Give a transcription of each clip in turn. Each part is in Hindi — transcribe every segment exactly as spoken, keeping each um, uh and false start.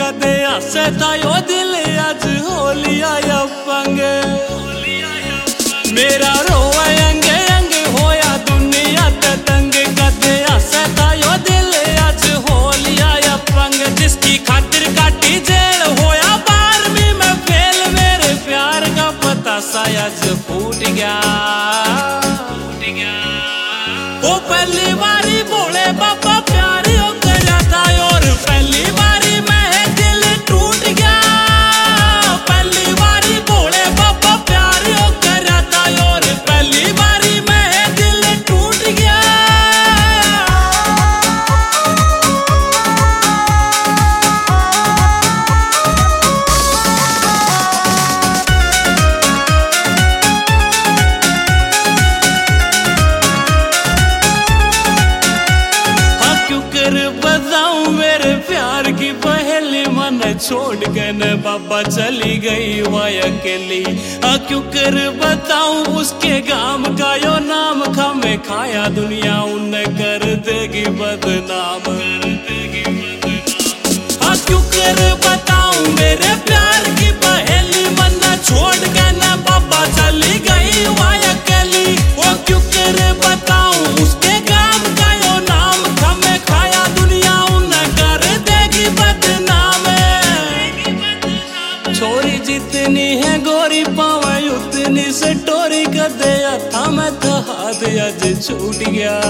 कदे हसे तायो दिल आज हो लिया या पंग। मेरा रोए अंगे अंगे होया दुनिया ते तंग, कदे हसे तायो दिल आज हो लिया या पंग। जिसकी खातिर काटी जेल होया बारहवीं में फेल, मेरे प्यार का पता शायद फूट गया। वो पहली बारी बोले बाबा प्यार हो गया था, और पहली बारी में दिल टूट गया। पहली बारी बोले बाबा प्यार हो गया था, और पहली बारी में दिल टूट गया। बताऊं मेरे प्यार की पहली मन छोड़ के न बाबा चली गई वह अकेली। क्यों कर बताऊं उसके गाम का यो नाम खा में खाया दुनिया उन्हें कर देगी बदनाम। क्यों कर बताऊं मेरे प्यार की पहली मन छोड़ के न बाबा चली गई वह अकेली। वो क्यों कर बताऊं उसके गाम का यो नाम खा में खाया दुनिया उन्हें कर देगी बदनाम। छोरी जितनी है गोरी पावे उतनी से टोरी कर दे था, मैं तो हाथ आज छूट गया।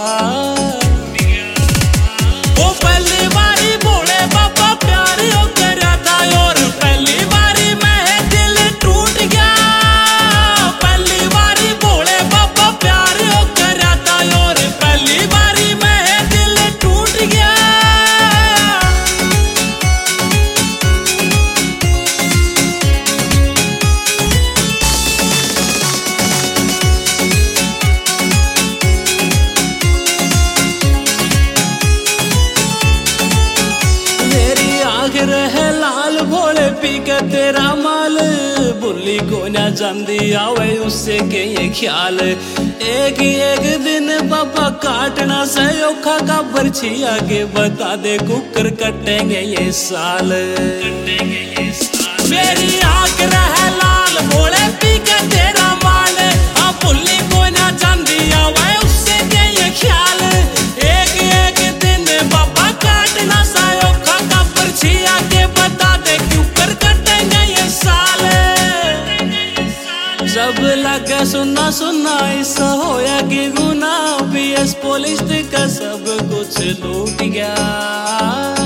वो पहली बारी बोले बाबा प्यार हो गया था, और पहली बारी में दिल टूट गया। पहली बारी बोले बाबा प्यार हो गया था, और पहली बारी में दिल टूट गया। रहे लाल भोले पी के तेरा माल, बुल्ली को ना जंदी आवे उससे के ये ख्याल। एक एक दिन बाबा काटना से औखा का बर्छी आगे बता दे कुकर कटेंगे ये साल। मेरी आंख रहे लाल भोले पी के तेरा माल, हाँ बुल्ली को ना जंदी आवे उससे के ये ख्याल। एक एक दिन बाबा काटना से औखा का बर्छी आगे बता दे क्यों कर कटेंगे ये साल। जब लगे सुना सुना ऐसा होया कि गुना, पी एस पुलिस का सब कुछ लूट गया।